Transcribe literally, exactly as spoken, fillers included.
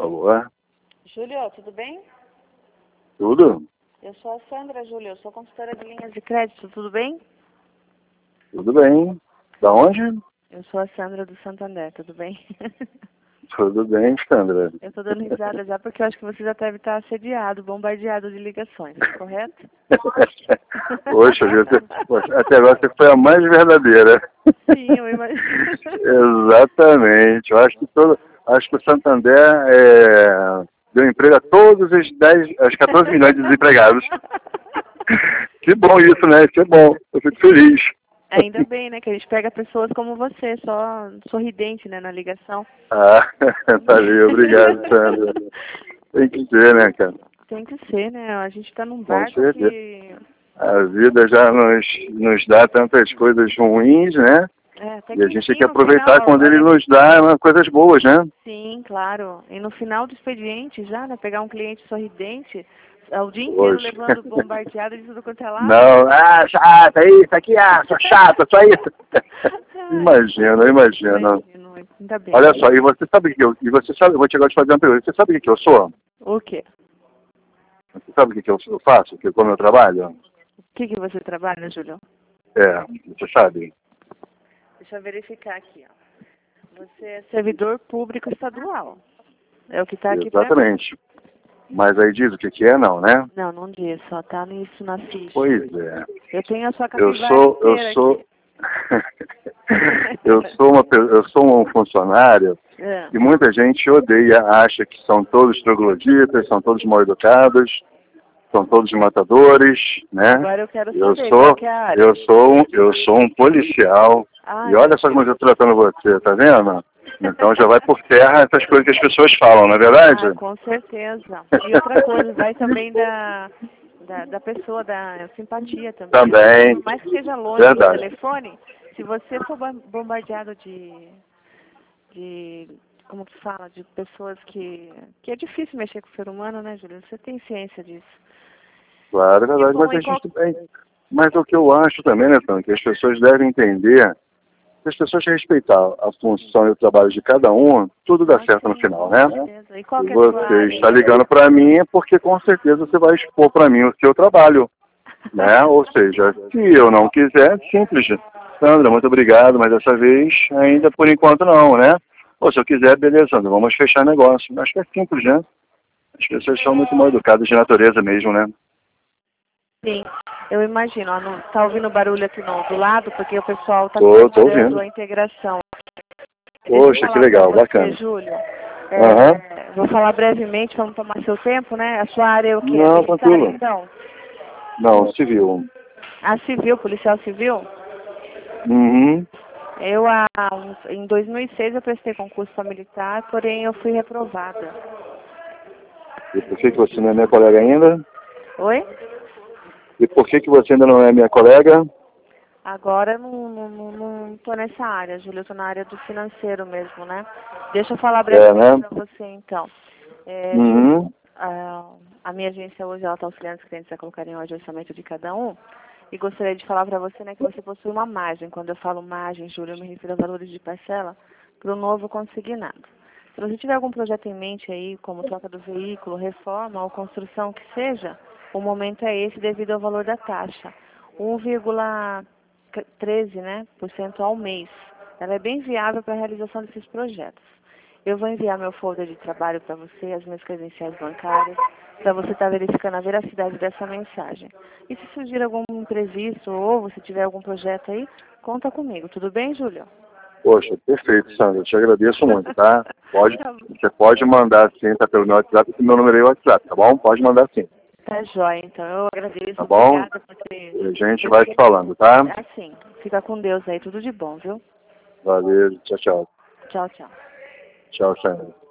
favor. Júlio, tudo bem? Tudo? Eu sou a Sandra, Júlio, eu sou consultora de linhas de crédito, tudo bem? Tudo bem. Da onde? Eu sou a Sandra do Santander, tudo bem? Tudo bem, Sandra. Eu tô dando risada já porque eu acho que você já deve estar assediado, bombardeado de ligações, correto? Poxa, você, poxa, até agora você foi a mais verdadeira. Sim, eu imagino. Exatamente. Eu acho que, todo, acho que o Santander é, deu emprego a todos os dez, os quatorze milhões de desempregados. Que bom isso, né? Isso é bom. Eu fico feliz. Ainda bem, né, que a gente pega pessoas como você, só sorridente, né, na ligação. Ah, valeu, obrigado, Sandra. Tem que ser, né, cara? Tem que ser, né? A gente tá num Com barco certeza. que... A vida já nos, nos dá tantas coisas ruins, né? É, até E a que gente tem enfim, que no aproveitar final, quando ele olha, nos dá uma, coisas boas, né? sim, claro. E no final do expediente já, né, pegar um cliente sorridente, é, o dia inteiro Hoje. levando bombardeado de tudo quanto é lado. Não, ah, chata, isso aqui, ah, sou chata, só isso. Imagina, imagina. Imagino, ainda bem. Olha só, e você sabe o que eu, e você sabe, eu vou chegar a te fazer uma pergunta, você sabe o que que eu sou? O quê? Você sabe o que que eu eu faço, que como eu trabalho? O que que você trabalha, Júlio? É, você sabe. Deixa eu verificar aqui, ó. Você é servidor público estadual. É o que está aqui pra mim. Exatamente. Mas aí diz o que que é, não, né? Não, não diz, só tá nisso na ficha. Pois é. Eu tenho a sua Eu capivara sou, eu inteira sou, aqui. eu sou uma, pe- eu sou um funcionário É. e muita gente odeia, acha que são todos trogloditas, são todos mal educados, são todos matadores, né? Agora eu quero Eu saber sou, qual que é a área. eu sou, um- eu sou um policial. Ai, E olha só como eu estou tratando você, tá vendo? Então já vai por terra essas coisas que as pessoas falam, não é verdade? ah, com certeza. E outra coisa, vai também da, da, da pessoa, da simpatia também. Também, Por mais que seja longe do verdade. telefone, se você for bom- bombardeado de, de, como que fala, de pessoas que, que é difícil mexer com o ser humano, né, Júlio? Você tem ciência disso. Claro, é E verdade, bom, mas a em qual... gente tem. Mas o que eu acho também, né, Tom, que as pessoas devem entender, se as pessoas respeitar a função e o trabalho de cada um, tudo dá Ah, certo no sim, final, com né? certeza. E qual Se que é a sua você área? está ligando para mim é porque com certeza você vai expor para mim o seu trabalho, né? Ou seja, se eu não quiser, simples. Sandra, muito obrigado, mas dessa vez ainda por enquanto não, né? Ou se eu quiser, beleza, Sandra, vamos fechar negócio. Acho que é simples, né? As pessoas são muito mal educadas de natureza mesmo, né? Sim, eu imagino. Ó, não, tá ouvindo barulho aqui no, do lado, porque o pessoal está Tô, tô comemorando ouvindo. a integração. Deixa eu Poxa, que falar legal, pra você, bacana. Júlio. Aham. É, vou falar brevemente, vamos tomar seu tempo, né? A sua área é o quê? É Não, militar, tranquilo. então? Não, civil. A civil, policial civil? Uhum. Eu, há uns- em dois mil e seis, eu prestei concurso para militar, porém eu fui reprovada. E por que, que você não é minha colega ainda? Oi? E por que, que você ainda não é minha colega? Agora eu não, não, não, não tô nessa área, Júlio, eu tô na área do financeiro mesmo, né? Deixa eu falar É, brevemente né? para você, então. É, Júlio, Uhum. a, a minha agência hoje, ela está auxiliando os clientes a colocarem o orçamento de cada um. E gostaria de falar para você, né, que você possui uma margem. Quando eu falo margem, Júlio, eu me refiro a valores de parcela para o novo consignado. Se você tiver algum projeto em mente aí, como troca do veículo, reforma ou construção que seja, o momento é esse devido ao valor da taxa. um vírgula treze, né, por cento ao mês. Ela é bem viável para a realização desses projetos. Eu vou enviar meu folder de trabalho para você, as minhas credenciais bancárias, para você estar verificando a veracidade dessa mensagem. E se surgir algum imprevisto ou você tiver algum projeto aí, conta comigo. Tudo bem, Júlio? Poxa, perfeito, Sandra. Eu te agradeço muito, tá? Pode, Tá, você pode mandar sim, tá pelo meu WhatsApp, porque meu número é o WhatsApp, tá bom? Pode mandar sim, tá jóia, então. Eu agradeço. tá bom? Obrigada por ter... A gente vai se falando, tá? Assim, fica com Deus aí. Tudo de bom, viu? Valeu, tchau, tchau. Tchau, tchau. Tchau, Sandra.